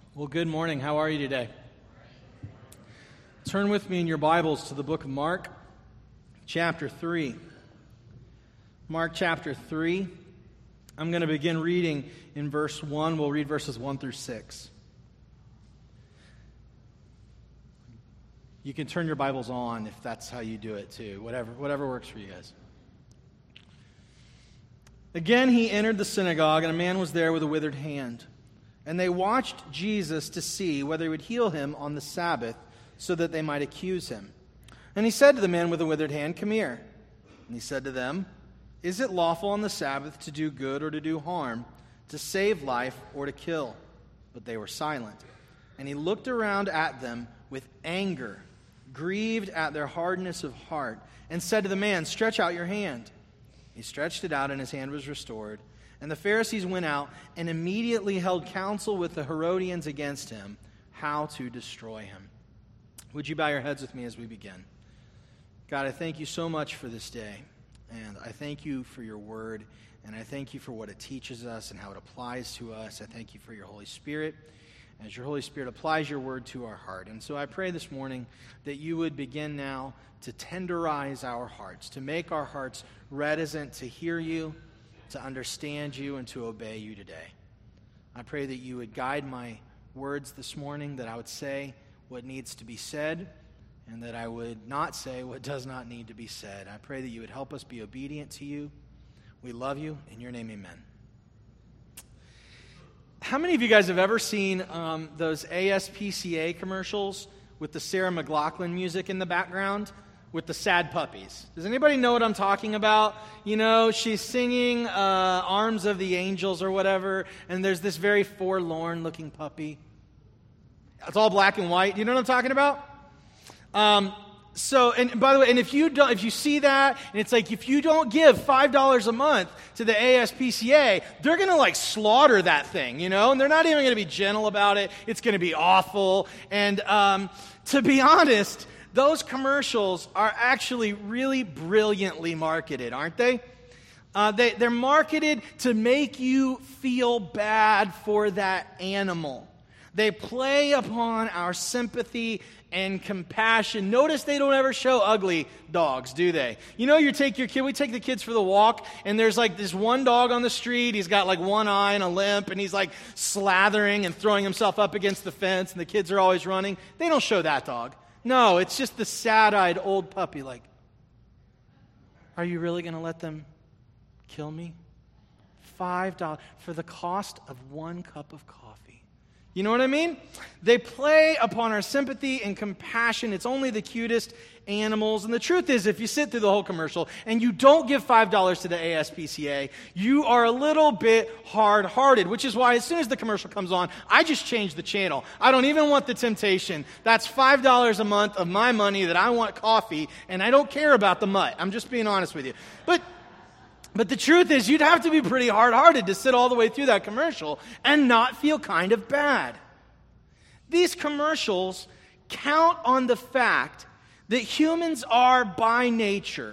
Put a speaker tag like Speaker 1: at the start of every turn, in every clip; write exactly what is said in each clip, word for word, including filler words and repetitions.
Speaker 1: Well, good morning. How are you today? Turn with me in your Bibles to the book of Mark, chapter three. Mark chapter three. I'm going to begin reading in verse one. We'll read verses one through six. You can turn your Bibles on if that's how you do it too. Whatever, whatever works for you guys. Again, he entered the synagogue, and a man was there with a withered hand. And they watched Jesus to see whether he would heal him on the Sabbath, so that they might accuse him. And he said to the man with the withered hand, "Come here." And he said to them, "Is it lawful on the Sabbath to do good or to do harm, to save life or to kill?" But they were silent. And he looked around at them with anger, grieved at their hardness of heart, and said to the man, "Stretch out your hand." He stretched it out, and his hand was restored. And the Pharisees went out and immediately held counsel with the Herodians against him, how to destroy him. Would you bow your heads with me as we begin? God, I thank you so much for this day. And I thank you for your word. And I thank you for what it teaches us and how it applies to us. I thank you for your Holy Spirit, as your Holy Spirit applies your word to our heart. And so I pray this morning that you would begin now to tenderize our hearts, to make our hearts reticent to hear you, to understand you, and to obey you today. I pray that you would guide my words this morning, that I would say what needs to be said, and that I would not say what does not need to be said. I pray that you would help us be obedient to you. We love you. In your name, amen. How many of you guys have ever seen um, those A S P C A commercials with the Sarah McLachlan music in the background with the sad puppies? Does anybody know what I'm talking about? You know, she's singing uh, Arms of the Angels or whatever, and there's this very forlorn-looking puppy. It's all black and white. You know what I'm talking about? Um, so, and by the way, and if you don't, if you see that, and it's like, if you don't give five dollars a month to the A S P C A, they're going to like slaughter that thing, you know, and they're not even going to be gentle about it. It's going to be awful. And um, to be honest, those commercials are actually really brilliantly marketed, aren't they? Uh, they they're marketed to make you feel bad for that animal. They play upon our sympathy and compassion. Notice they don't ever show ugly dogs, do they? You know, you take your kid, we take the kids for the walk, and there's like this one dog on the street. He's got like one eye and a limp, and he's like slathering and throwing himself up against the fence, and the kids are always running. They don't show that dog. No, it's just the sad-eyed old puppy like, are you really going to let them kill me? Five dollars for the cost of one cup of coffee. You know what I mean? They play upon our sympathy and compassion. It's only the cutest animals. And the truth is, if you sit through the whole commercial and you don't give five dollars to the A S P C A, you are a little bit hard-hearted, which is why as soon as the commercial comes on, I just change the channel. I don't even want the temptation. That's five dollars a month of my money that I want coffee, and I don't care about the mutt. I'm just being honest with you. But But the truth is, you'd have to be pretty hard-hearted to sit all the way through that commercial and not feel kind of bad. These commercials count on the fact that humans are by nature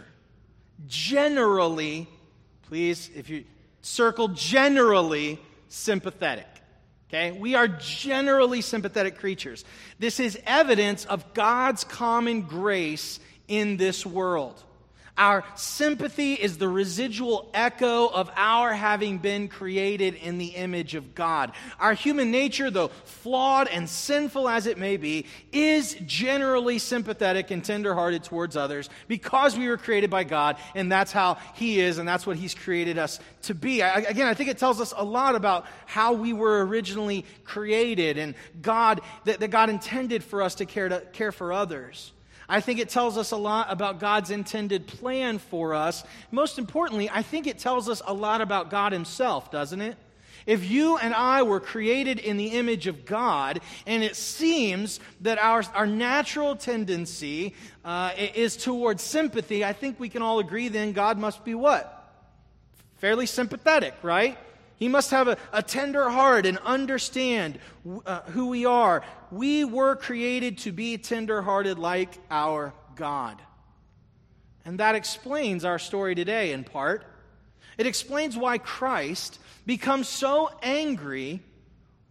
Speaker 1: generally, please, if you circle generally, sympathetic. Okay? We are generally sympathetic creatures. This is evidence of God's common grace in this world. Our sympathy is the residual echo of our having been created in the image of God. Our human nature, though flawed and sinful as it may be, is generally sympathetic and tenderhearted towards others because we were created by God, and that's how He is, and that's what He's created us to be. I, again, I think it tells us a lot about how we were originally created, and God that, that God intended for us to care to care for others. I think it tells us a lot about God's intended plan for us. Most importantly, I think it tells us a lot about God Himself, doesn't it? If you and I were created in the image of God, and it seems that our, our natural tendency uh, is towards sympathy, I think we can all agree then God must be what? Fairly sympathetic, right? He must have a, a tender heart and understand uh, who we are. We were created to be tender-hearted like our God. And that explains our story today in part. It explains why Christ becomes so angry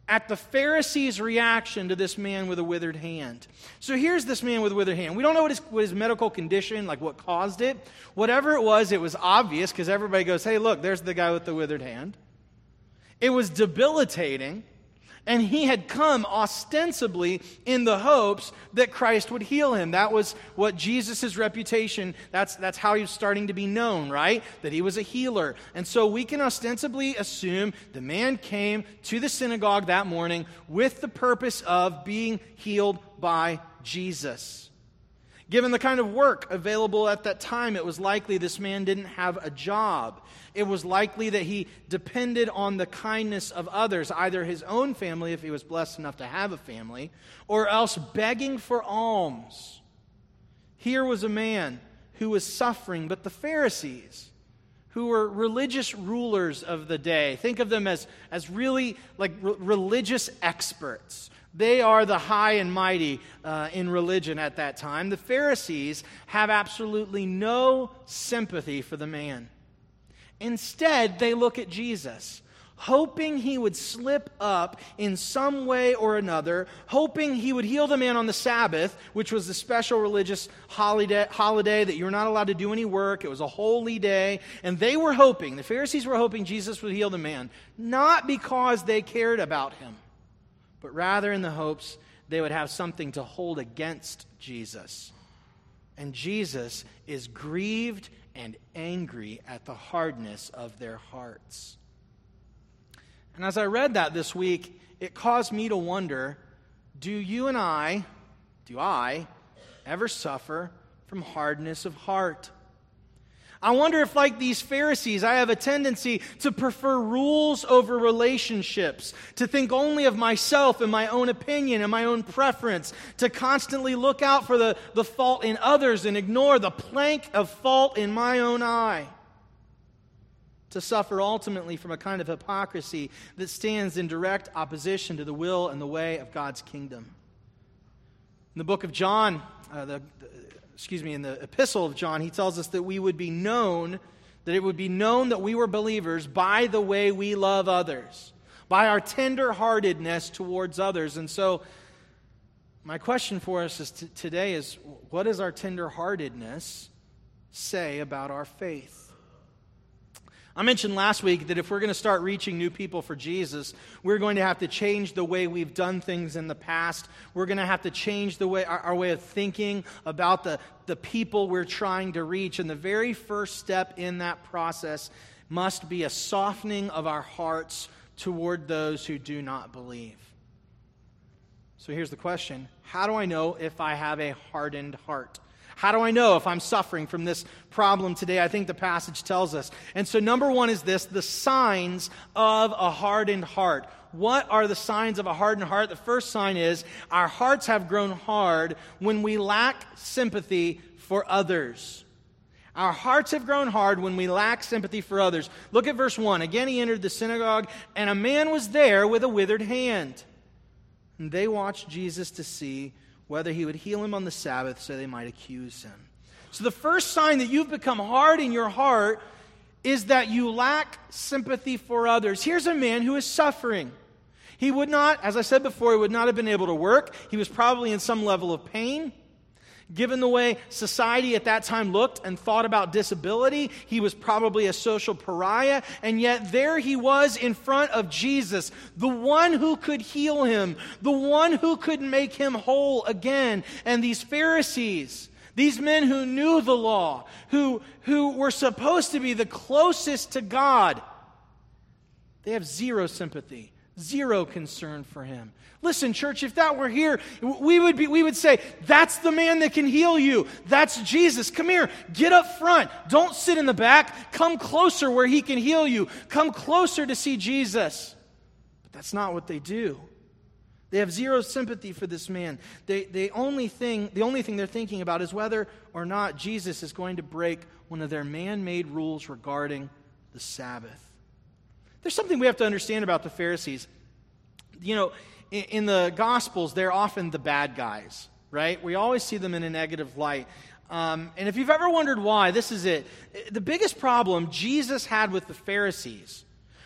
Speaker 1: at the Pharisees' reaction to this man with a withered hand. So here's this man with a withered hand. We don't know what his, what his medical condition, like what caused it. Whatever it was, it was obvious because everybody goes, hey, look, there's the guy with the withered hand. It was debilitating, and he had come ostensibly in the hopes that Christ would heal him. That was what Jesus' reputation, that's, that's how he was starting to be known, right? That he was a healer. And so we can ostensibly assume the man came to the synagogue that morning with the purpose of being healed by Jesus. Given the kind of work available at that time, it was likely this man didn't have a job. It was likely that he depended on the kindness of others, either his own family, if he was blessed enough to have a family, or else begging for alms. Here was a man who was suffering, but the Pharisees, who were religious rulers of the day, think of them as, as really like r- religious experts. They are the high and mighty uh, in religion at that time. The Pharisees have absolutely no sympathy for the man. Instead, they look at Jesus, hoping he would slip up in some way or another, hoping he would heal the man on the Sabbath, which was the special religious holiday, holiday that you were not allowed to do any work. It was a holy day. And they were hoping, the Pharisees were hoping Jesus would heal the man, not because they cared about him, but rather in the hopes they would have something to hold against Jesus. And Jesus is grieved and angry at the hardness of their hearts. And as I read that this week, it caused me to wonder, do you and I, do I, ever suffer from hardness of heart? I wonder if, like these Pharisees, I have a tendency to prefer rules over relationships, to think only of myself and my own opinion and my own preference, to constantly look out for the, the fault in others and ignore the plank of fault in my own eye, to suffer ultimately from a kind of hypocrisy that stands in direct opposition to the will and the way of God's kingdom. In the book of John, uh, the, the excuse me, in the epistle of John, he tells us that we would be known, that it would be known that we were believers by the way we love others, by our tender-heartedness towards others. And so my question for us is t- today is, what does our tender-heartedness say about our faith? I mentioned last week that if we're going to start reaching new people for Jesus, we're going to have to change the way we've done things in the past. We're going to have to change the way our, our way of thinking about the, the people we're trying to reach. And the very first step in that process must be a softening of our hearts toward those who do not believe. So here's the question. How do I know if I have a hardened heart? How do I know if I'm suffering from this problem today? I think the passage tells us. And so number one is this, the signs of a hardened heart. What are the signs of a hardened heart? The first sign is our hearts have grown hard when we lack sympathy for others. Our hearts have grown hard when we lack sympathy for others. Look at verse one. Again, he entered the synagogue, and a man was there with a withered hand. And they watched Jesus to see whether he would heal him on the Sabbath so they might accuse him. So the first sign that you've become hard in your heart is that you lack sympathy for others. Here's a man who is suffering. He would not, as I said before, he would not have been able to work. He was probably in some level of pain. Given the way society at that time looked and thought about disability, he was probably a social pariah, and yet there he was in front of Jesus, the one who could heal him, the one who could make him whole again. And these Pharisees, these men who knew the law, who, who were supposed to be the closest to God, they have zero sympathy, zero concern for him. Listen, church, if that were here, we would be, we would say, that's the man that can heal you. That's Jesus. Come here. Get up front. Don't sit in the back. Come closer where he can heal you. Come closer to see Jesus. But that's not what they do. They have zero sympathy for this man. They, they only thing, the only thing they're thinking about is whether or not Jesus is going to break one of their man-made rules regarding the Sabbath. There's something we have to understand about the Pharisees. You know, in the Gospels, they're often the bad guys, right? We always see them in a negative light. Um, and if you've ever wondered why, this is it. The biggest problem Jesus had with the Pharisees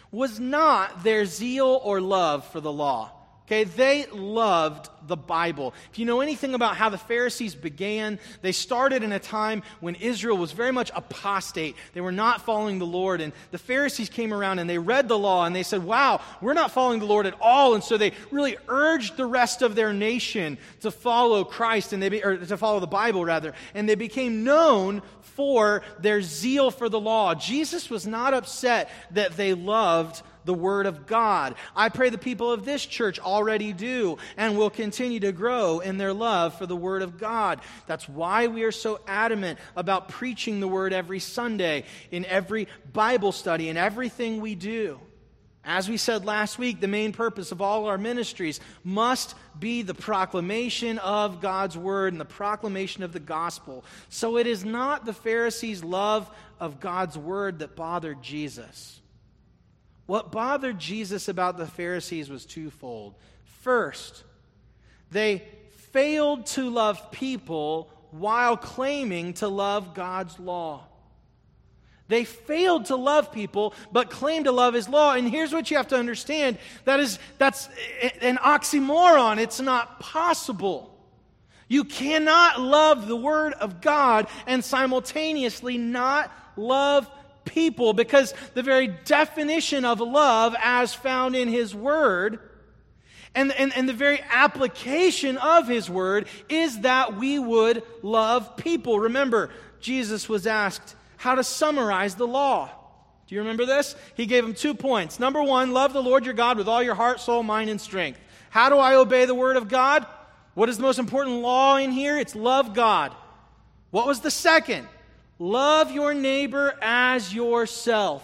Speaker 1: was not their zeal or love for the law. Okay, they loved the Bible. If you know anything about how the Pharisees began, they started in a time when Israel was very much apostate. They were not following the Lord, and the Pharisees came around and they read the law and they said, wow, we're not following the Lord at all. And so they really urged the rest of their nation to follow Christ, and they be, or to follow the Bible rather, and they became known for their zeal for the law. Jesus was not upset that they loved the Word of God. I pray the people of this church already do and will continue to grow in their love for the Word of God. That's why we are so adamant about preaching the Word every Sunday, in every Bible study, in everything we do. As we said last week, the main purpose of all our ministries must be the proclamation of God's Word and the proclamation of the gospel. So it is not the Pharisees' love of God's Word that bothered Jesus. What bothered Jesus about the Pharisees was twofold. First, they failed to love people while claiming to love God's law. They failed to love people, but claimed to love His law. And here's what you have to understand. That is, that's an oxymoron. It's not possible. You cannot love the Word of God and simultaneously not love people, because the very definition of love as found in His Word and, and, and the very application of His Word is that we would love people. Remember, Jesus was asked how to summarize the law. Do you remember this? He gave him two points. Number one, love the Lord your God with all your heart, soul, mind, and strength. How do I obey the Word of God? What is the most important law in here? It's love God. What was the second? Love your neighbor as yourself.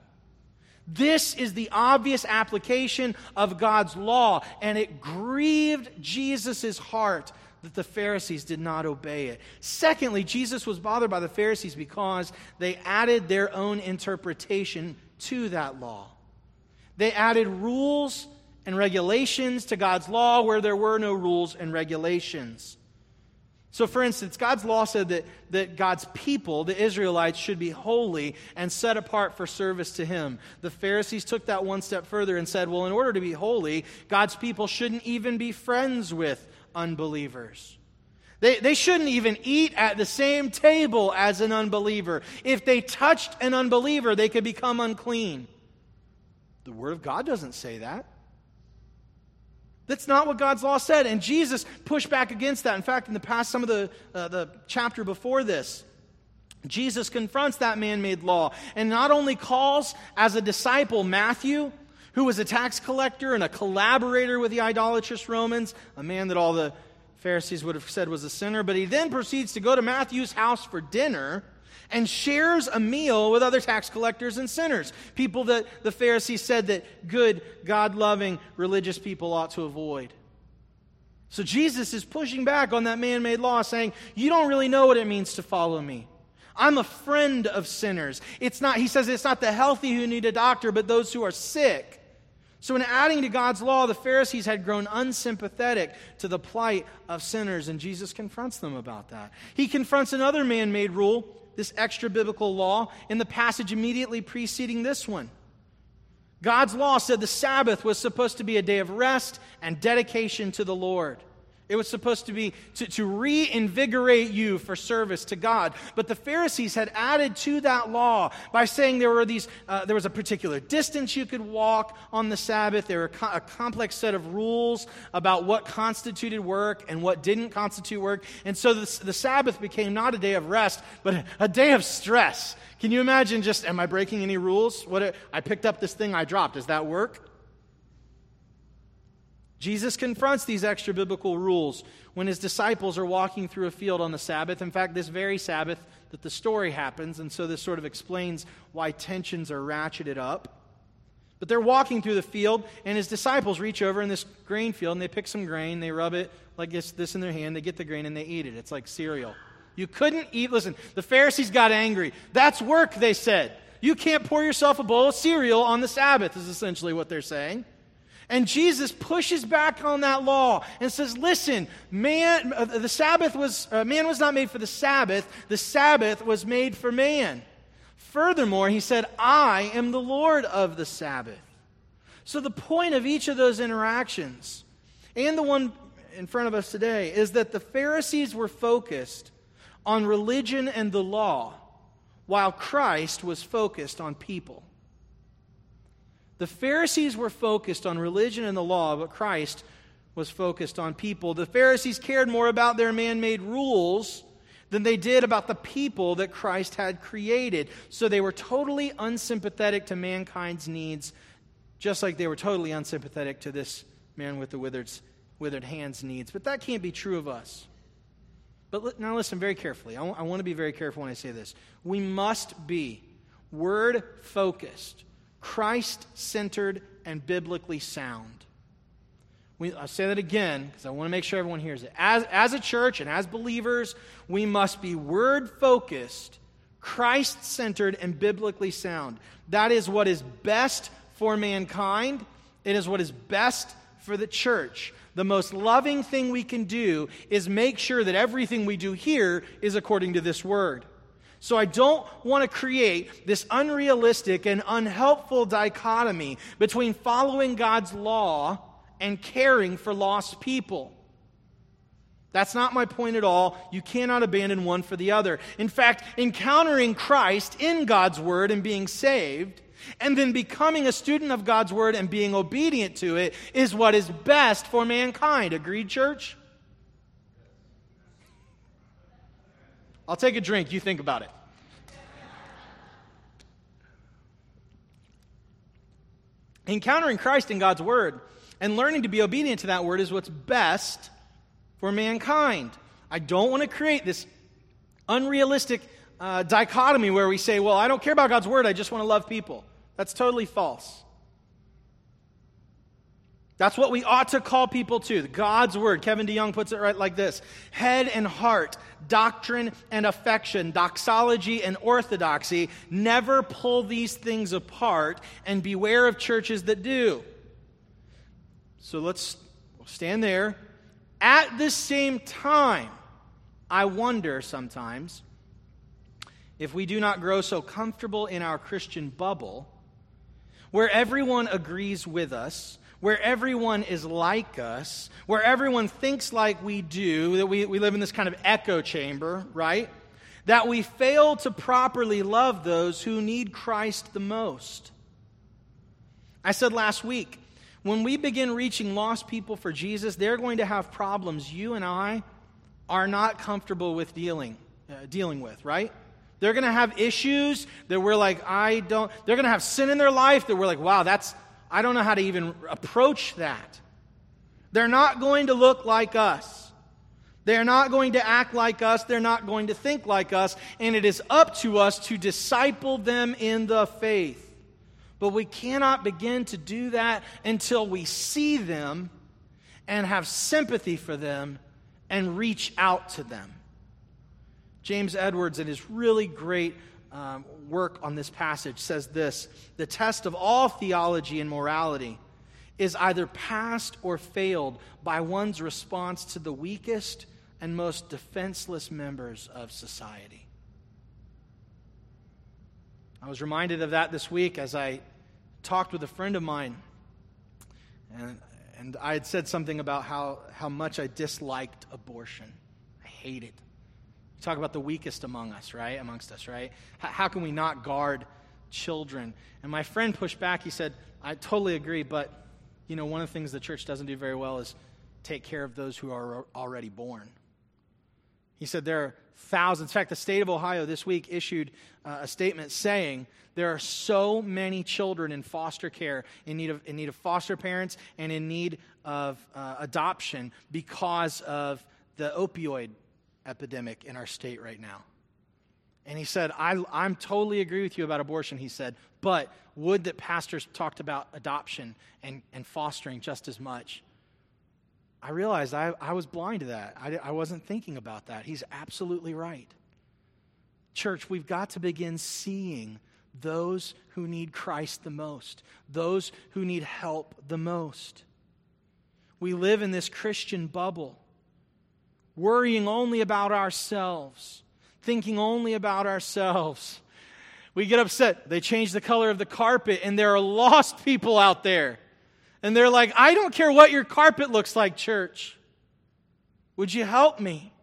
Speaker 1: This is the obvious application of God's law, and it grieved Jesus' heart that the Pharisees did not obey it. Secondly, Jesus was bothered by the Pharisees because they added their own interpretation to that law. They added rules and regulations to God's law where there were no rules and regulations. So, for instance, God's law said that, that God's people, the Israelites, should be holy and set apart for service to Him. The Pharisees took that one step further and said, well, in order to be holy, God's people shouldn't even be friends with unbelievers. They, they shouldn't even eat at the same table as an unbeliever. If they touched an unbeliever, they could become unclean. The Word of God doesn't say that. That's not what God's law said, and Jesus pushed back against that. In fact, in the past, some of the uh, the chapter before this, Jesus confronts that man-made law and not only calls as a disciple Matthew, who was a tax collector and a collaborator with the idolatrous Romans, a man that all the Pharisees would have said was a sinner, but he then proceeds to go to Matthew's house for dinner and shares a meal with other tax collectors and sinners, people that the Pharisees said that good, God-loving, religious people ought to avoid. So Jesus is pushing back on that man-made law, saying, you don't really know what it means to follow me. I'm a friend of sinners. It's not, he says, it's not the healthy who need a doctor, but those who are sick. So in adding to God's law, the Pharisees had grown unsympathetic to the plight of sinners, and Jesus confronts them about that. He confronts another man-made rule, this extra-biblical law, in the passage immediately preceding this one. God's law said the Sabbath was supposed to be a day of rest and dedication to the Lord. It was supposed to be to, to reinvigorate you for service to God. But the Pharisees had added to that law by saying there were these, uh, there was a particular distance you could walk on the Sabbath. There were co- a complex set of rules about what constituted work and what didn't constitute work. And so the, the Sabbath became not a day of rest, but a, a day of stress. Can you imagine just, am I breaking any rules? What I picked up this thing I dropped. Does that work? Jesus confronts these extra biblical rules when his disciples are walking through a field on the Sabbath. In fact, this very Sabbath that the story happens, and so this sort of explains why tensions are ratcheted up. But they're walking through the field, and his disciples reach over in this grain field, and they pick some grain, they rub it like this, this in their hand, they get the grain, and they eat it. It's like cereal. You couldn't eat, listen, the Pharisees got angry. That's work, they said. You can't pour yourself a bowl of cereal on the Sabbath, is essentially what they're saying. And Jesus pushes back on that law and says, listen, man, uh, the Sabbath was, uh, man was not made for the Sabbath. The Sabbath was made for man. Furthermore, he said, I am the Lord of the Sabbath. So the point of each of those interactions, and the one in front of us today, is that the Pharisees were focused on religion and the law, while Christ was focused on people. The Pharisees were focused on religion and the law, but Christ was focused on people. The Pharisees cared more about their man-made rules than they did about the people that Christ had created. So they were totally unsympathetic to mankind's needs, just like they were totally unsympathetic to this man with the withered, withered hands needs. But that can't be true of us. But now listen very carefully. I, w- I want to be very careful when I say this. We must be word-focused, Christ-centered, and biblically sound. We, I'll say that again because I want to make sure everyone hears it. As, as a church and as believers, we must be word-focused, Christ-centered, and biblically sound. That is what is best for mankind. It is what is best for the church. The most loving thing we can do is make sure that everything we do here is according to this word. So I don't want to create this unrealistic and unhelpful dichotomy between following God's law and caring for lost people. That's not my point at all. You cannot abandon one for the other. In fact, encountering Christ in God's word and being saved, and then becoming a student of God's word and being obedient to it, is what is best for mankind. Agreed, church? I'll take a drink. You think about it. Encountering Christ in God's word and learning to be obedient to that word is what's best for mankind. I don't want to create this unrealistic uh, dichotomy where we say, well, I don't care about God's word, I just want to love people. That's totally false. That's what we ought to call people to. God's word. Kevin DeYoung puts it right like this. Head and heart, doctrine and affection, doxology and orthodoxy. Never pull these things apart, and beware of churches that do. So let's stand there. At the same time, I wonder sometimes if we do not grow so comfortable in our Christian bubble where everyone agrees with us, where everyone is like us, where everyone thinks like we do, that we, we live in this kind of echo chamber, right? That we fail to properly love those who need Christ the most. I said last week, when we begin reaching lost people for Jesus, they're going to have problems you and I are not comfortable with dealing, uh, dealing with, right? They're going to have issues that we're like, I don't, they're going to have sin in their life that we're like, wow, that's, I don't know how to even approach that. They're not going to look like us. They're not going to act like us. They're not going to think like us. And it is up to us to disciple them in the faith. But we cannot begin to do that until we see them and have sympathy for them and reach out to them. James Edwards, in his really great um, work on this passage, says this: the test of all theology and morality is either passed or failed by one's response to the weakest and most defenseless members of society. I was reminded of that this week as I talked with a friend of mine, and, and I had said something about how, how much I disliked abortion. I hate it. Talk about the weakest among us, right? Amongst us, right? How, how can we not guard children? And my friend pushed back. He said, I totally agree, but, you know, one of the things the church doesn't do very well is take care of those who are already born. He said there are thousands. In fact, the state of Ohio this week issued uh, a statement saying there are so many children in foster care, in need of, in need of foster parents, and in need of uh, adoption because of the opioid epidemic in our state right now. And he said, I, I'm totally agree with you about abortion, he said, but would that pastors talked about adoption and, and fostering just as much. I realized I, I was blind to that. I, I wasn't thinking about that. He's absolutely right. Church, we've got to begin seeing those who need Christ the most, those who need help the most. We live in this Christian bubble, worrying only about ourselves, thinking only about ourselves. We get upset. They change the color of the carpet, and there are lost people out there. And they're like, I don't care what your carpet looks like, church. Would you help me?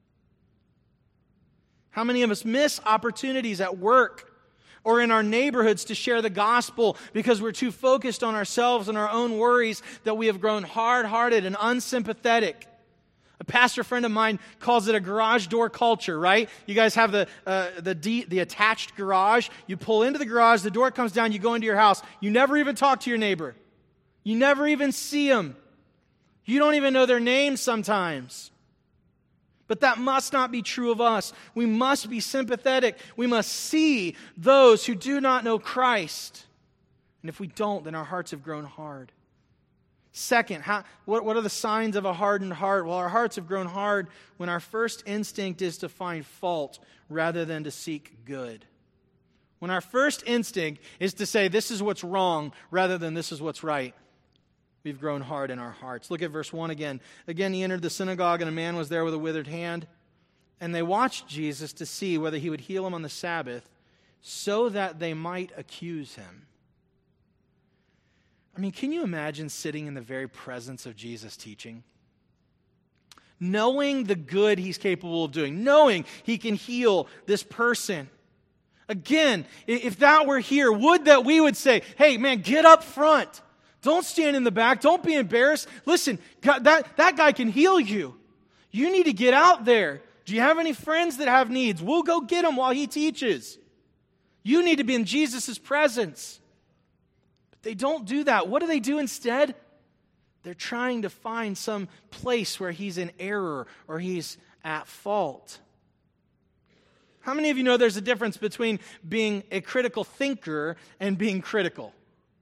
Speaker 1: How many of us miss opportunities at work or in our neighborhoods to share the gospel because we're too focused on ourselves and our own worries that we have grown hard-hearted and unsympathetic? A pastor friend of mine calls it a garage door culture, right? You guys have the uh, the de- the attached garage. You pull into the garage, the door comes down, you go into your house. You never even talk to your neighbor. You never even see them. You don't even know their names sometimes. But that must not be true of us. We must be sympathetic. We must see those who do not know Christ. And if we don't, then our hearts have grown hard. Second, how, what, what are the signs of a hardened heart? Well, our hearts have grown hard when our first instinct is to find fault rather than to seek good. When our first instinct is to say, this is what's wrong, rather than this is what's right, we've grown hard in our hearts. Look at verse one again. Again, he entered the synagogue, and a man was there with a withered hand. And they watched Jesus to see whether he would heal him on the Sabbath, so that they might accuse him. I mean, can you imagine sitting in the very presence of Jesus teaching? Knowing the good he's capable of doing, knowing he can heal this person. Again, if that were here, would that we would say, hey, man, get up front. Don't stand in the back. Don't be embarrassed. Listen, God, that, that guy can heal you. You need to get out there. Do you have any friends that have needs? We'll go get them while he teaches. You need to be in Jesus' presence. They don't do that. What do they do instead? They're trying to find some place where he's in error or he's at fault. How many of you know there's a difference between being a critical thinker and being critical?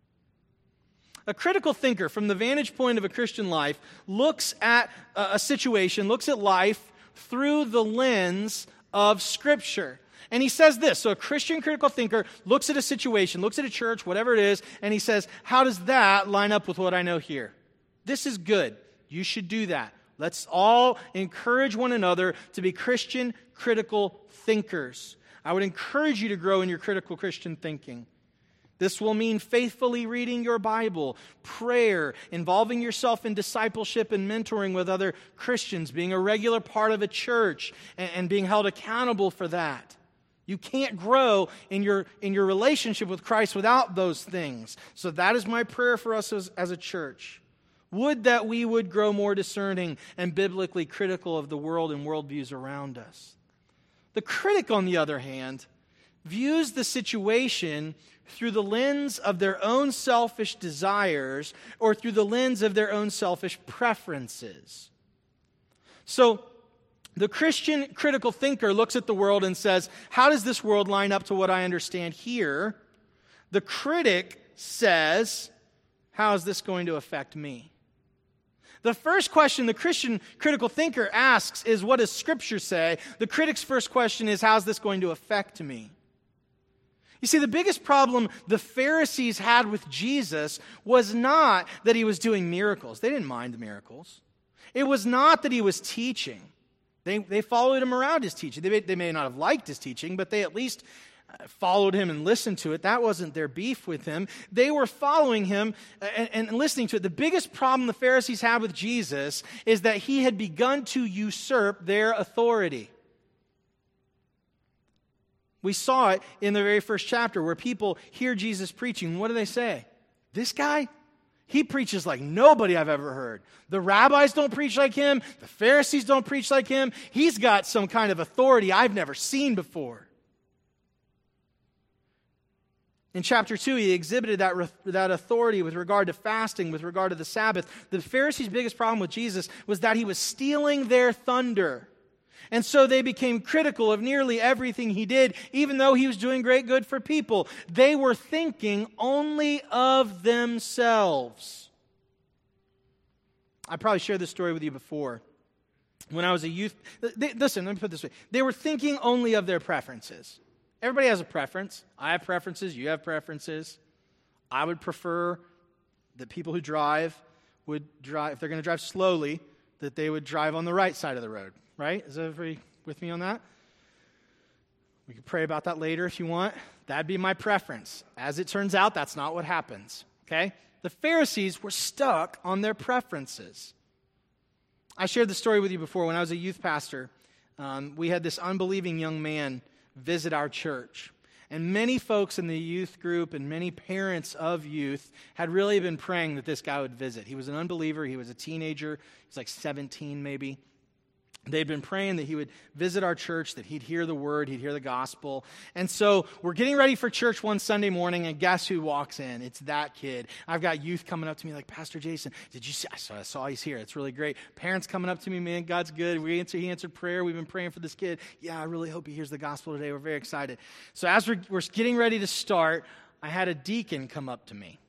Speaker 1: A critical thinker, from the vantage point of a Christian life, looks at a situation, looks at life through the lens of Scripture. And he says this, so a Christian critical thinker looks at a situation, looks at a church, whatever it is, and he says, how does that line up with what I know here? This is good. You should do that. Let's all encourage one another to be Christian critical thinkers. I would encourage you to grow in your critical Christian thinking. This will mean faithfully reading your Bible, prayer, involving yourself in discipleship and mentoring with other Christians, being a regular part of a church, and, and being held accountable for that. You can't grow in your, in your relationship with Christ without those things. So that is my prayer for us as, as a church. Would that we would grow more discerning and biblically critical of the world and worldviews around us. The critic, on the other hand, views the situation through the lens of their own selfish desires or through the lens of their own selfish preferences. So, the Christian critical thinker looks at the world and says, how does this world line up to what I understand here? The critic says, how is this going to affect me? The first question the Christian critical thinker asks is, what does Scripture say? The critic's first question is, how is this going to affect me? You see, the biggest problem the Pharisees had with Jesus was not that he was doing miracles. They didn't mind the miracles. It was not that he was teaching. They, they followed him around his teaching. They may, they may not have liked his teaching, but they at least followed him and listened to it. That wasn't their beef with him. They were following him and, and listening to it. The biggest problem the Pharisees had with Jesus is that he had begun to usurp their authority. We saw it in the very first chapter where people hear Jesus preaching. What do they say? This guy? He preaches like nobody I've ever heard. The rabbis don't preach like him. The Pharisees don't preach like him. He's got some kind of authority I've never seen before. In chapter two, he exhibited that, that authority with regard to fasting, with regard to the Sabbath. The Pharisees' biggest problem with Jesus was that he was stealing their thunder. And so they became critical of nearly everything he did, even though he was doing great good for people. They were thinking only of themselves. I probably shared this story with you before. When I was a youth, they, listen, let me put it this way. They were thinking only of their preferences. Everybody has a preference. I have preferences. You have preferences. I would prefer that people who drive would drive, if they're going to drive slowly, that they would drive on the right side of the road. Right? Is everybody with me on that? We can pray about that later if you want. That'd be my preference. As it turns out, that's not what happens, okay? The Pharisees were stuck on their preferences. I shared the story with you before. When I was a youth pastor, um, we had this unbelieving young man visit our church. And many folks in the youth group and many parents of youth had really been praying that this guy would visit. He was an unbeliever. He was a teenager. He was like seventeen maybe. They'd been praying that he would visit our church, that he'd hear the word, he'd hear the gospel. And so we're getting ready for church one Sunday morning, and guess who walks in? It's that kid. I've got youth coming up to me like, Pastor Jason, did you see? I saw, I saw he's here. It's really great. Parents coming up to me, man, God's good. We answer, he answered prayer. We've been praying for this kid. Yeah, I really hope he hears the gospel today. We're very excited. So as we're, we're getting ready to start, I had a deacon come up to me.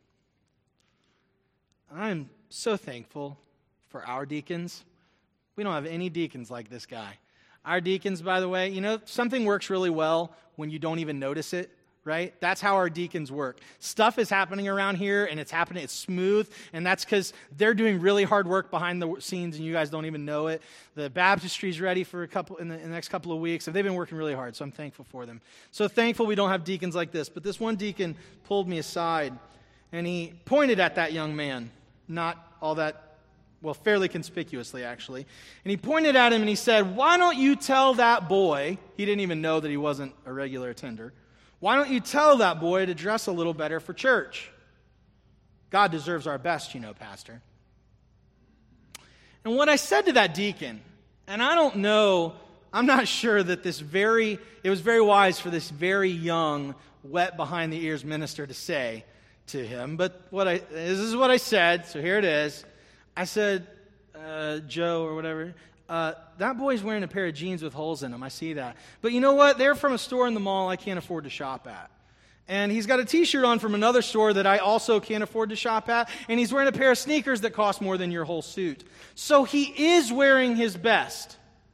Speaker 1: I'm so thankful for our deacons. We don't have any deacons like this guy. Our deacons, by the way, you know, something works really well when you don't even notice it, right? That's how our deacons work. Stuff is happening around here, and it's happening, it's smooth, and that's because they're doing really hard work behind the scenes, and you guys don't even know it. The baptistry's ready for a couple in the, in the next couple of weeks, and they've been working really hard, so I'm thankful for them. So thankful we don't have deacons like this. But this one deacon pulled me aside, and he pointed at that young man, not all that Well, fairly conspicuously, actually. And he pointed at him and he said, why don't you tell that boy, he didn't even know that he wasn't a regular attender, why don't you tell that boy to dress a little better for church? God deserves our best, you know, Pastor. And what I said to that deacon, and I don't know, I'm not sure that this very, it was very wise for this very young, wet behind the ears minister to say to him, but what I, this is what I said, so here it is. I said, uh, Joe or whatever, uh, that boy's wearing a pair of jeans with holes in them. I see that. But you know what? They're from a store in the mall I can't afford to shop at. And he's got a t-shirt on from another store that I also can't afford to shop at. And he's wearing a pair of sneakers that cost more than your whole suit. So he is wearing his best.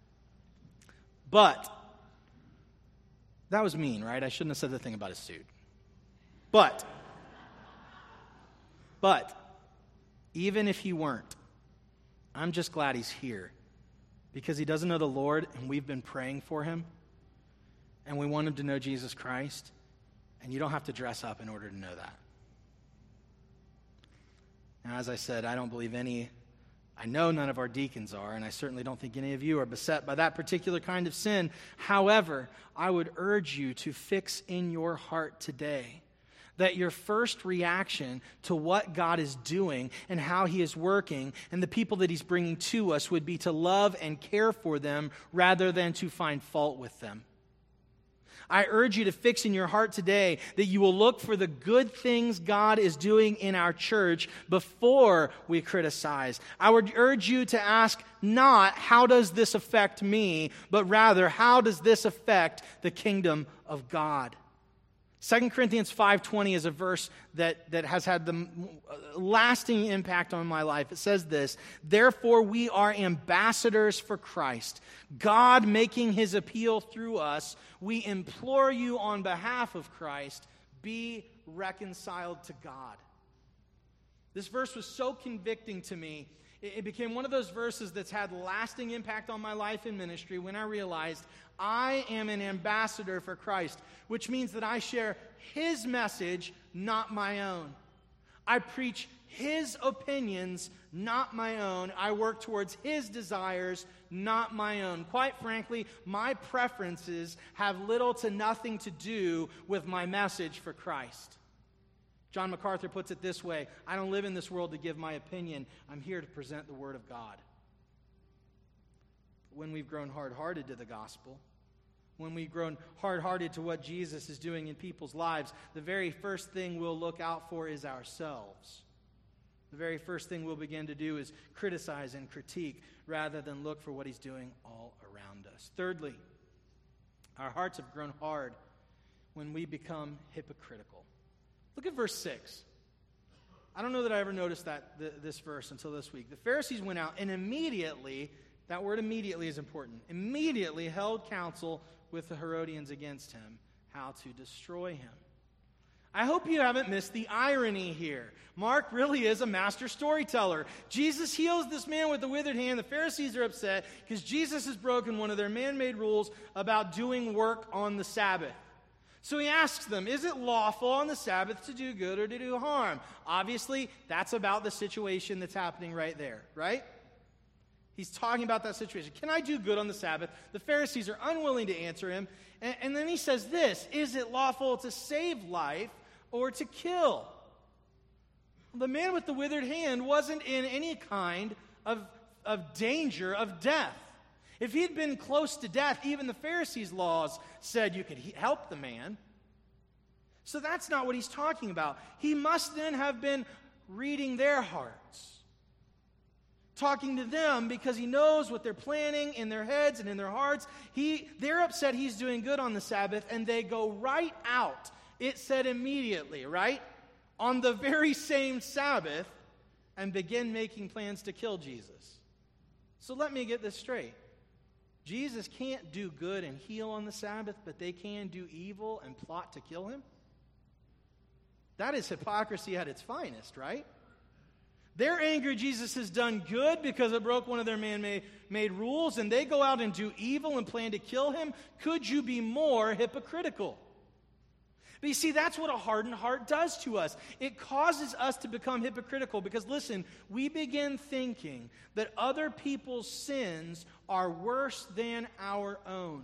Speaker 1: But, that was mean, right? I shouldn't have said the thing about his suit. But, but, even if he weren't, I'm just glad he's here because he doesn't know the Lord, and we've been praying for him, and we want him to know Jesus Christ, and you don't have to dress up in order to know that. Now, as I said, I don't believe any, I know none of our deacons are, and I certainly don't think any of you are beset by that particular kind of sin. However, I would urge you to fix in your heart today that your first reaction to what God is doing and how he is working and the people that he's bringing to us would be to love and care for them rather than to find fault with them. I urge you to fix in your heart today that you will look for the good things God is doing in our church before we criticize. I would urge you to ask not, how does this affect me, but rather, how does this affect the kingdom of God? Second Corinthians five twenty is a verse that, that has had the lasting impact on my life. It says this, therefore we are ambassadors for Christ, God making his appeal through us. We implore you on behalf of Christ, be reconciled to God. This verse was so convicting to me. It became one of those verses that's had lasting impact on my life and ministry when I realized I am an ambassador for Christ, which means that I share his message, not my own. I preach his opinions, not my own. I work towards his desires, not my own. Quite frankly, my preferences have little to nothing to do with my message for Christ. John MacArthur puts it this way, I don't live in this world to give my opinion. I'm here to present the Word of God. When we've grown hard-hearted to the gospel, when we've grown hard-hearted to what Jesus is doing in people's lives, the very first thing we'll look out for is ourselves. The very first thing we'll begin to do is criticize and critique rather than look for what he's doing all around us. Thirdly, our hearts have grown hard when we become hypocritical. Look at verse six. I don't know that I ever noticed that th- this verse until this week. The Pharisees went out and immediately, that word immediately is important, immediately held counsel with the Herodians against him, how to destroy him. I hope you haven't missed the irony here. Mark really is a master storyteller. Jesus heals this man with the withered hand. The Pharisees are upset because Jesus has broken one of their man-made rules about doing work on the Sabbath. So he asks them, is it lawful on the Sabbath to do good or to do harm? Obviously, that's about the situation that's happening right there, right? He's talking about that situation. Can I do good on the Sabbath? The Pharisees are unwilling to answer him. And, and then he says this, is it lawful to save life or to kill? The man with the withered hand wasn't in any kind of, of danger of death. If he had been close to death, even the Pharisees' laws said you could he- help the man. So that's not what he's talking about. He must then have been reading their hearts, talking to them because he knows what they're planning in their heads and in their hearts. He, they're upset he's doing good on the Sabbath, and they go right out. It said immediately, right? On the very same Sabbath, and begin making plans to kill Jesus. So let me get this straight. Jesus can't do good and heal on the Sabbath, but they can do evil and plot to kill him? That is hypocrisy at its finest, right? They're angry Jesus has done good because it broke one of their man-made made rules, and they go out and do evil and plan to kill him. Could you be more hypocritical? But you see, that's what a hardened heart does to us. It causes us to become hypocritical because, listen, we begin thinking that other people's sins are worse than our own.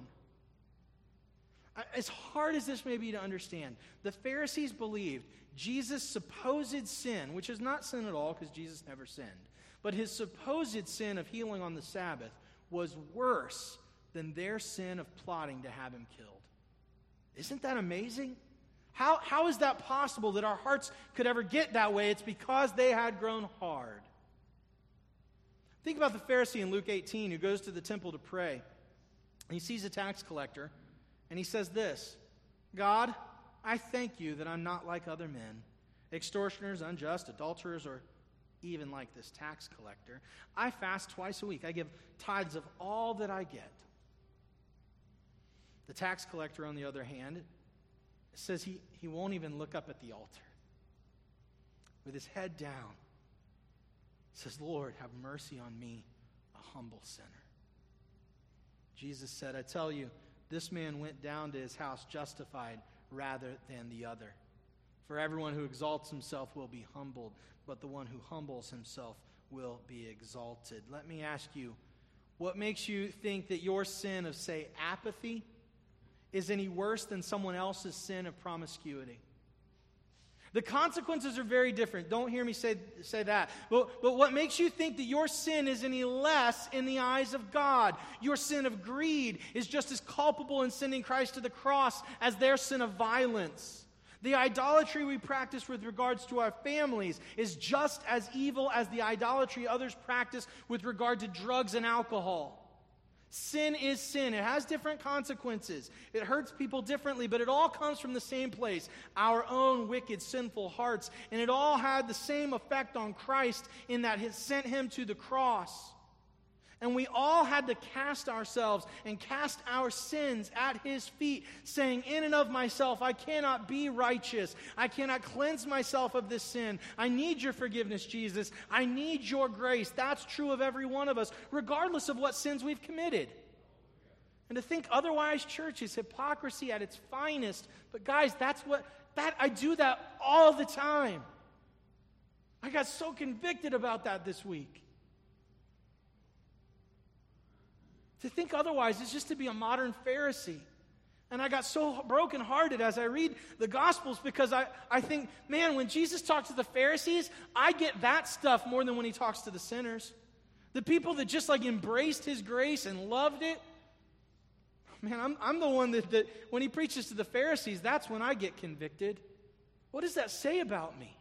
Speaker 1: As hard as this may be to understand, the Pharisees believed Jesus' supposed sin, which is not sin at all because Jesus never sinned, but his supposed sin of healing on the Sabbath was worse than their sin of plotting to have him killed. Isn't that amazing? How, how is that possible that our hearts could ever get that way? It's because they had grown hard. Think about the Pharisee in Luke eighteen who goes to the temple to pray. And he sees a tax collector, and he says this, God, I thank you that I'm not like other men, extortioners, unjust, adulterers, or even like this tax collector. I fast twice a week. I give tithes of all that I get. The tax collector, on the other hand, says he, he won't even look up at the altar. With his head down, says, Lord, have mercy on me, a humble sinner. Jesus said, I tell you, this man went down to his house justified rather than the other. For everyone who exalts himself will be humbled, but the one who humbles himself will be exalted. Let me ask you, what makes you think that your sin of, say, apathy is any worse than someone else's sin of promiscuity? The consequences are very different. Don't hear me say, say that. But, but what makes you think that your sin is any less in the eyes of God? Your sin of greed is just as culpable in sending Christ to the cross as their sin of violence. The idolatry we practice with regards to our families is just as evil as the idolatry others practice with regard to drugs and alcohol. Sin is sin. It has different consequences. It hurts people differently, but it all comes from the same place, our own wicked, sinful hearts. And it all had the same effect on Christ in that it sent him to the cross. And we all had to cast ourselves and cast our sins at his feet, saying, in and of myself, I cannot be righteous. I cannot cleanse myself of this sin. I need your forgiveness, Jesus. I need your grace. That's true of every one of us, regardless of what sins we've committed. And to think otherwise, church, is hypocrisy at its finest. But guys, that's what, that I do that all the time. I got so convicted about that this week. To think otherwise is just to be a modern Pharisee. And I got so brokenhearted as I read the Gospels because I, I think, man, when Jesus talks to the Pharisees, I get that stuff more than when he talks to the sinners. The people that just like embraced his grace and loved it. Man, I'm, I'm the one that, that when he preaches to the Pharisees, that's when I get convicted. What does that say about me?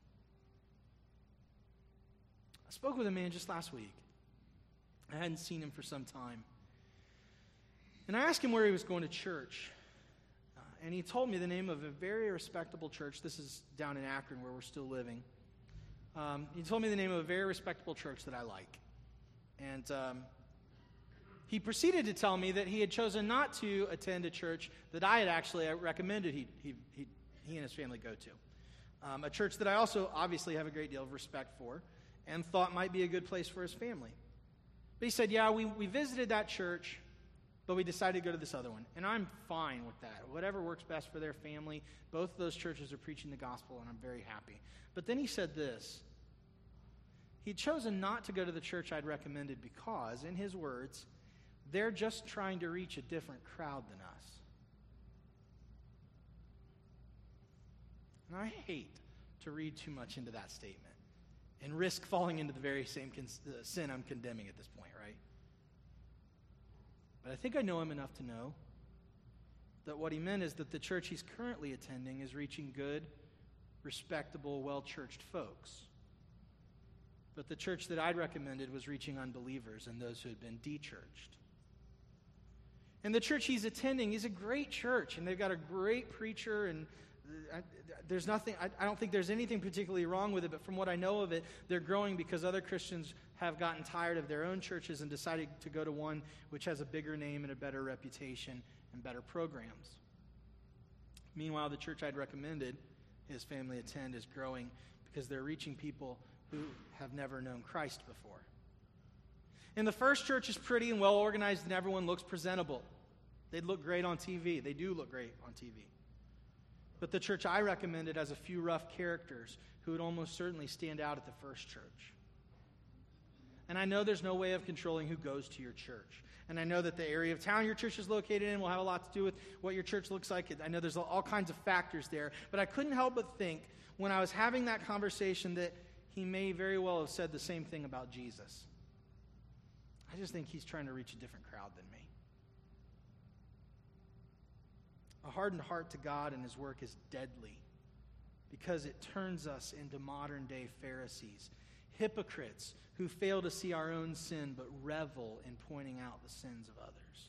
Speaker 1: I spoke with a man just last week. I hadn't seen him for some time. And I asked him where he was going to church. Uh, and he told me the name of a very respectable church. This is down in Akron where we're still living. Um, he told me the name of a very respectable church that I like. And um, he proceeded to tell me that he had chosen not to attend a church that I had actually recommended he, he, he he and his family go to. Um, a church that I also obviously have a great deal of respect for and thought might be a good place for his family. But he said, yeah, we, we visited that church, but we decided to go to this other one. And I'm fine with that. Whatever works best for their family. Both of those churches are preaching the gospel, and I'm very happy. But then he said this. He'd chosen not to go to the church I'd recommended because, in his words, they're just trying to reach a different crowd than us. And I hate to read too much into that statement and risk falling into the very same con- uh, sin I'm condemning at this point, right? But I think I know him enough to know that what he meant is that the church he's currently attending is reaching good, respectable, well-churched folks. But the church that I'd recommended was reaching unbelievers and those who had been de-churched. And the church he's attending is a great church, and they've got a great preacher, and I, there's nothing, I, I don't think there's anything particularly wrong with it, but from what I know of it, they're growing because other Christians have gotten tired of their own churches and decided to go to one which has a bigger name and a better reputation and better programs. Meanwhile, the church I'd recommended his family attend is growing because they're reaching people who have never known Christ before. And the first church is pretty and well organized, and everyone looks presentable. They look great on T V. They do look great on T V. But the church I recommended has a few rough characters who would almost certainly stand out at the first church. And I know there's no way of controlling who goes to your church. And I know that the area of town your church is located in will have a lot to do with what your church looks like. I know there's all kinds of factors there. But I couldn't help but think when I was having that conversation that he may very well have said the same thing about Jesus. I just think he's trying to reach a different crowd than me. A hardened heart to God and his work is deadly because it turns us into modern-day Pharisees, hypocrites who fail to see our own sin but revel in pointing out the sins of others.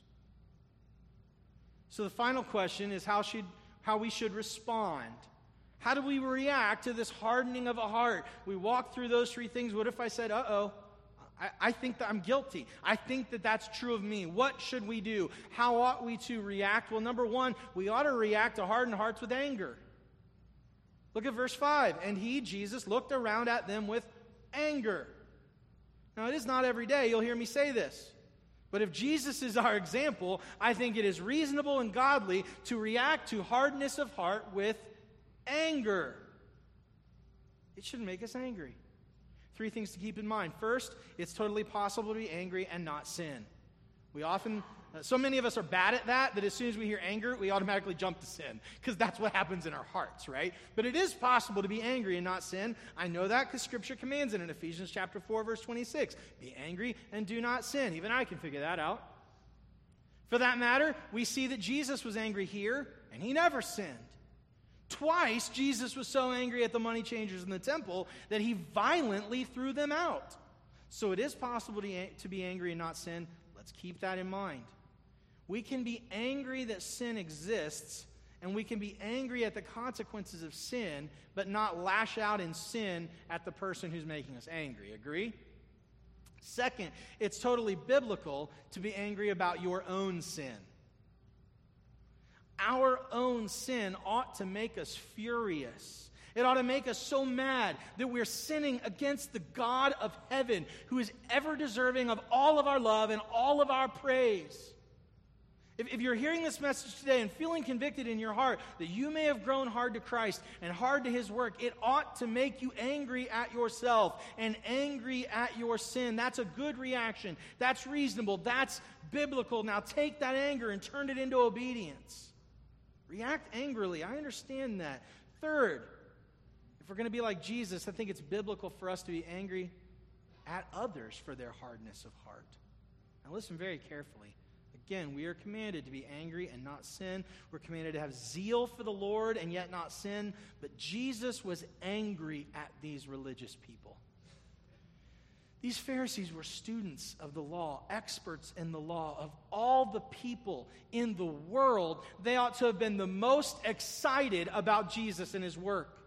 Speaker 1: So the final question is how should how we should respond. How do we react to this hardening of a heart? We walk through those three things. What if I said, uh-oh, I, I think that I'm guilty. I think that that's true of me. What should we do? How ought we to react? Well, number one, we ought to react to hardened hearts with anger. Look at verse five. And he, Jesus, looked around at them with anger. Now, it is not every day you'll hear me say this. But if Jesus is our example, I think it is reasonable and godly to react to hardness of heart with anger. It should make us angry. Three things to keep in mind. First, it's totally possible to be angry and not sin. We often, uh, so many of us are bad at that, that as soon as we hear anger, we automatically jump to sin, because that's what happens in our hearts, right? But it is possible to be angry and not sin. I know that because Scripture commands it in Ephesians chapter four, verse twenty-six. Be angry and do not sin. Even I can figure that out. For that matter, we see that Jesus was angry here, and he never sinned. Twice, Jesus was so angry at the money changers in the temple that he violently threw them out. So it is possible to be angry and not sin. Let's keep that in mind. We can be angry that sin exists, and we can be angry at the consequences of sin, but not lash out in sin at the person who's making us angry. Agree? Second, it's totally biblical to be angry about your own sin. Our own sin ought to make us furious. It ought to make us so mad that we're sinning against the God of heaven, who is ever deserving of all of our love and all of our praise. If, if you're hearing this message today and feeling convicted in your heart that you may have grown hard to Christ and hard to his work, it ought to make you angry at yourself and angry at your sin. That's a good reaction. That's reasonable. That's biblical. Now take that anger and turn it into obedience. React angrily. I understand that. Third, if we're going to be like Jesus, I think it's biblical for us to be angry at others for their hardness of heart. Now listen very carefully. Again, we are commanded to be angry and not sin. We're commanded to have zeal for the Lord and yet not sin. But Jesus was angry at these religious people. These Pharisees were students of the law, experts in the law. Of all the people in the world, they ought to have been the most excited about Jesus and his work.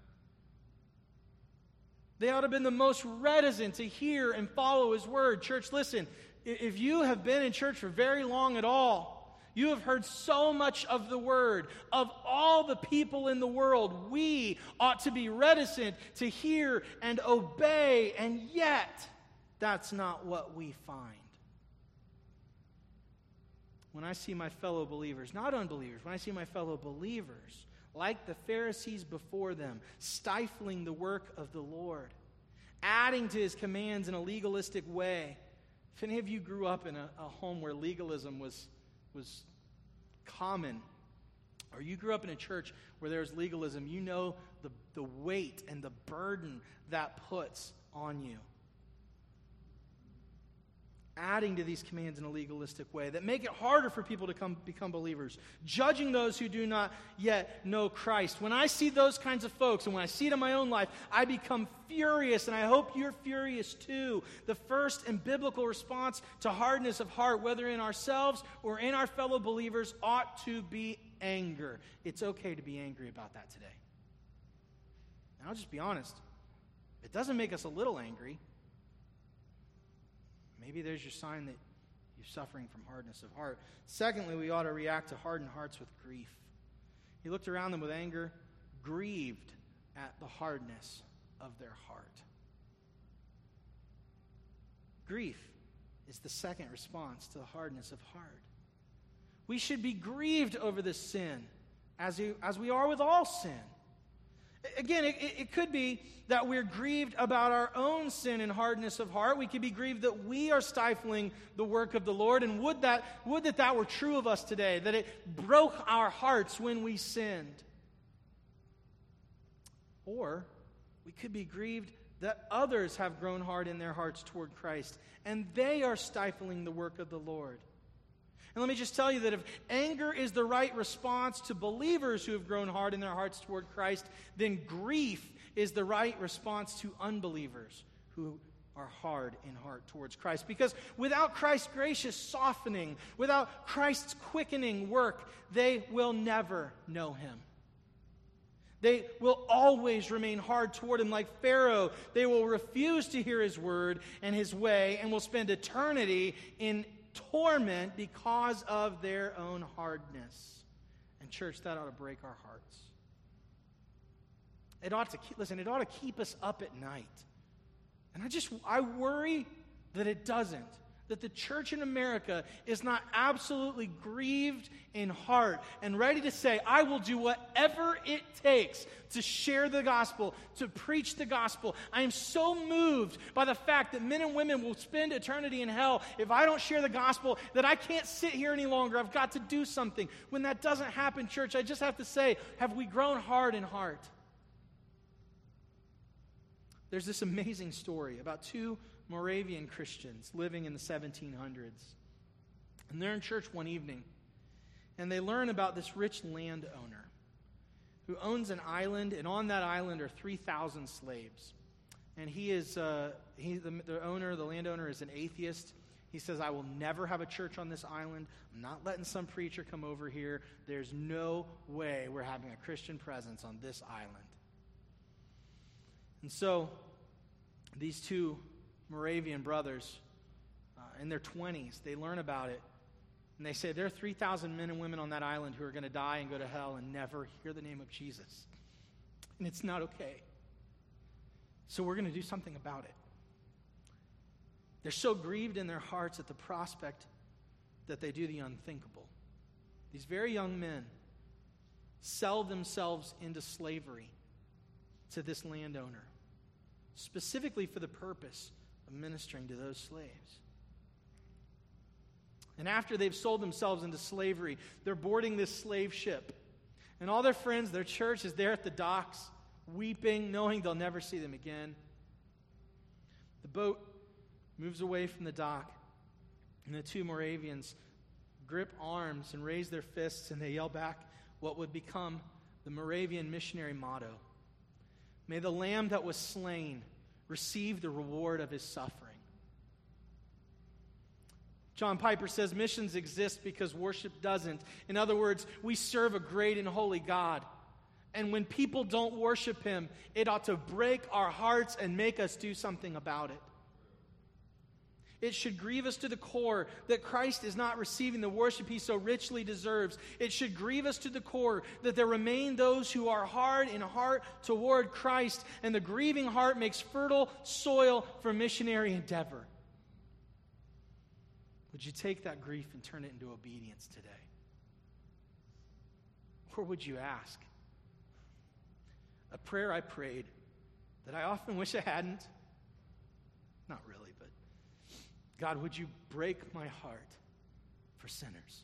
Speaker 1: They ought to have been the most reticent to hear and follow his word. Church, listen, if you have been in church for very long at all, You have heard so much of the word. Of all the people in the world, we ought to be reticent to hear and obey, and yet that's not what we find. When I see my fellow believers, not unbelievers, when I see my fellow believers, like the Pharisees before them, stifling the work of the Lord, adding to his commands in a legalistic way. If any of you grew up in a, a home where legalism was, was common, or you grew up in a church where there's legalism, you know the, the weight and the burden that puts on you. Adding to these commands in a legalistic way that make it harder for people to come become believers, judging those who do not yet know Christ. When I see those kinds of folks, and when I see it in my own life, I become furious, and I hope you're furious too. The first and biblical response to hardness of heart, whether in ourselves or in our fellow believers, ought to be anger. It's okay to be angry about that today. And I'll just be honest, it doesn't make us a little angry. Maybe there's your sign that you're suffering from hardness of heart. Secondly, we ought to react to hardened hearts with grief. He looked around them with anger, grieved at the hardness of their heart. Grief is the second response to the hardness of heart. We should be grieved over this sin, as we, as we are with all sin. Again, it, it could be that we're grieved about our own sin and hardness of heart. We could be grieved that we are stifling the work of the Lord. And would that, would that that were true of us today, that it broke our hearts when we sinned. Or we could be grieved that others have grown hard in their hearts toward Christ, and they are stifling the work of the Lord. And let me just tell you that if anger is the right response to believers who have grown hard in their hearts toward Christ, then grief is the right response to unbelievers who are hard in heart towards Christ. Because without Christ's gracious softening, without Christ's quickening work, they will never know him. They will always remain hard toward him like Pharaoh. They will refuse to hear his word and his way, and will spend eternity in torment because of their own hardness. And church, that ought to break our hearts. It ought to keep, listen, it ought to keep us up at night. And I just, I worry that it doesn't. That the church in America is not absolutely grieved in heart and ready to say, I will do whatever it takes to share the gospel, to preach the gospel. I am so moved by the fact that men and women will spend eternity in hell if I don't share the gospel that I can't sit here any longer. I've got to do something. When that doesn't happen, church, I just have to say, have we grown hard in heart? There's this amazing story about two Moravian Christians living in the seventeen hundreds. And they're in church one evening, and they learn about this rich landowner who owns an island, and on that island are three thousand slaves. And he is, uh, he, the, the owner, the landowner is an atheist. He says, I will never have a church on this island. I'm not letting some preacher come over here. There's no way we're having a Christian presence on this island. And so, these two Moravian brothers, uh, in their twenties, they learn about it. And they say, there are three thousand men and women on that island who are going to die and go to hell and never hear the name of Jesus. And it's not okay. So we're going to do something about it. They're so grieved in their hearts at the prospect that they do the unthinkable. These very young men sell themselves into slavery to this landowner, specifically for the purpose of ministering to those slaves. And after they've sold themselves into slavery, they're boarding this slave ship. And all their friends, their church is there at the docks, weeping, knowing they'll never see them again. The boat moves away from the dock, and the two Moravians grip arms and raise their fists, and they yell back what would become the Moravian missionary motto: May the Lamb that was slain receive the reward of his suffering. John Piper says missions exist because worship doesn't. In other words, we serve a great and holy God. And when people don't worship him, it ought to break our hearts and make us do something about it. It should grieve us to the core that Christ is not receiving the worship he so richly deserves. It should grieve us to the core that there remain those who are hard in heart toward Christ, and the grieving heart makes fertile soil for missionary endeavor. Would you take that grief and turn it into obedience today? Or would you ask? A prayer I prayed that I often wish I hadn't. Not really, but God, would you break my heart for sinners?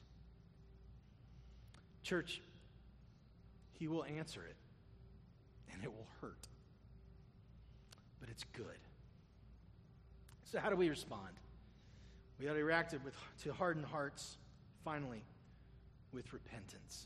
Speaker 1: Church, he will answer it, and it will hurt, but it's good. So how do we respond? We ought to react with, to hardened hearts, finally, with repentance.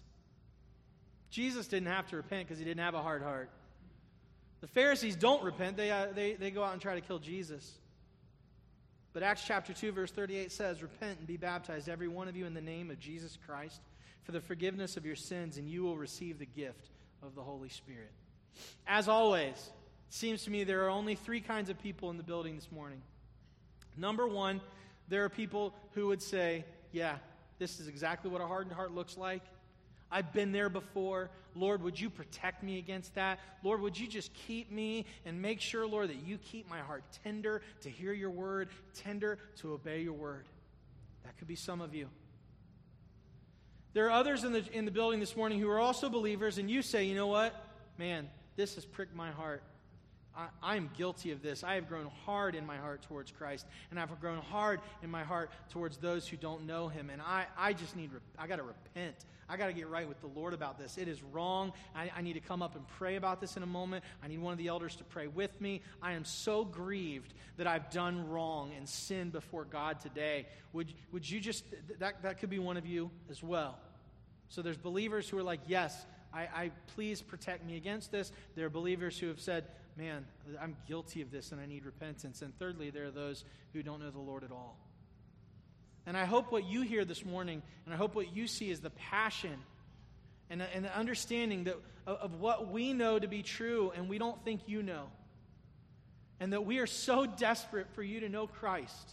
Speaker 1: Jesus didn't have to repent because he didn't have a hard heart. The Pharisees don't repent. They, uh, they, they go out and try to kill Jesus. But Acts chapter two, verse thirty-eight says, "Repent and be baptized, every one of you, in the name of Jesus Christ, for the forgiveness of your sins, and you will receive the gift of the Holy Spirit." As always, it seems to me there are only three kinds of people in the building this morning. Number one, there are people who would say, yeah, this is exactly what a hardened heart looks like. I've been there before. Lord, would you protect me against that? Lord, would you just keep me and make sure, Lord, that you keep my heart tender to hear your word, tender to obey your word. That could be some of you. There are others in the, in the building this morning who are also believers, and you say, you know what? Man, this has pricked my heart. I, I'm guilty of this. I have grown hard in my heart towards Christ, and I've grown hard in my heart towards those who don't know him. And I, I just need, I got to repent. I got to get right with the Lord about this. It is wrong. I, I need to come up and pray about this in a moment. I need one of the elders to pray with me. I am so grieved that I've done wrong and sinned before God today. Would, would you just, that, that could be one of you as well. So there's believers who are like, yes, I, I please protect me against this. There are believers who have said, man, I'm guilty of this and I need repentance. And thirdly, there are those who don't know the Lord at all. And I hope what you hear this morning, and I hope what you see is the passion and, and the understanding that, of, of what we know to be true and we don't think you know. And that we are so desperate for you to know Christ.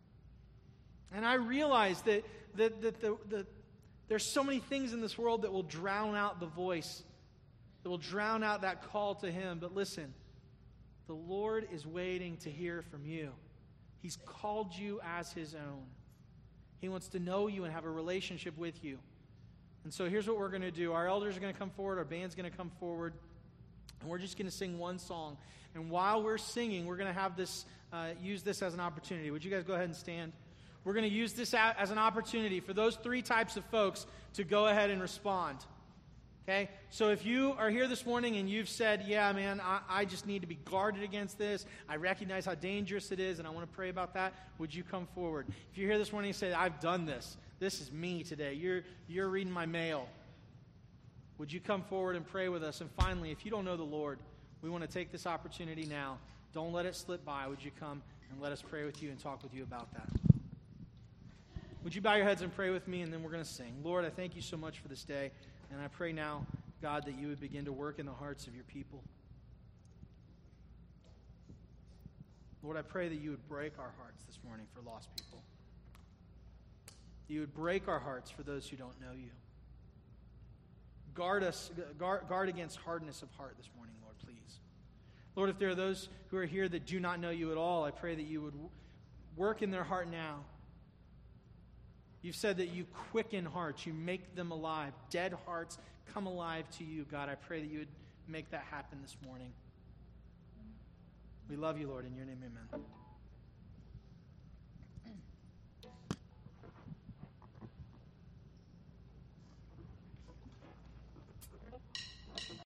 Speaker 1: And I realize that, that, that the, the, there's so many things in this world that will drown out the voice, that will drown out that call to him. But listen, the Lord is waiting to hear from you. He's called you as his own. He wants to know you and have a relationship with you. And so here's what we're going to do. Our elders are going to come forward. Our band's going to come forward. And we're just going to sing one song. And while we're singing, we're going to have this, uh, use this as an opportunity. Would you guys go ahead and stand? We're going to use this as an opportunity for those three types of folks to go ahead and respond. Okay, so if you are here this morning and you've said, yeah, man, I, I just need to be guarded against this. I recognize how dangerous it is, and I want to pray about that. Would you come forward? If you're here this morning and say, I've done this. This is me today. You're, you're reading my mail. Would you come forward and pray with us? And finally, if you don't know the Lord, we want to take this opportunity now. Don't let it slip by. Would you come and let us pray with you and talk with you about that? Would you bow your heads and pray with me, and then we're going to sing. Lord, I thank you so much for this day. And I pray now, God, that you would begin to work in the hearts of your people. Lord, I pray that you would break our hearts this morning for lost people. You would break our hearts for those who don't know you. Guard us, guard, guard against hardness of heart this morning, Lord, please. Lord, if there are those who are here that do not know you at all, I pray that you would work in their heart now. You've said that you quicken hearts, you make them alive. Dead hearts come alive to you, God. I pray that you would make that happen this morning. We love you, Lord. In your name, amen.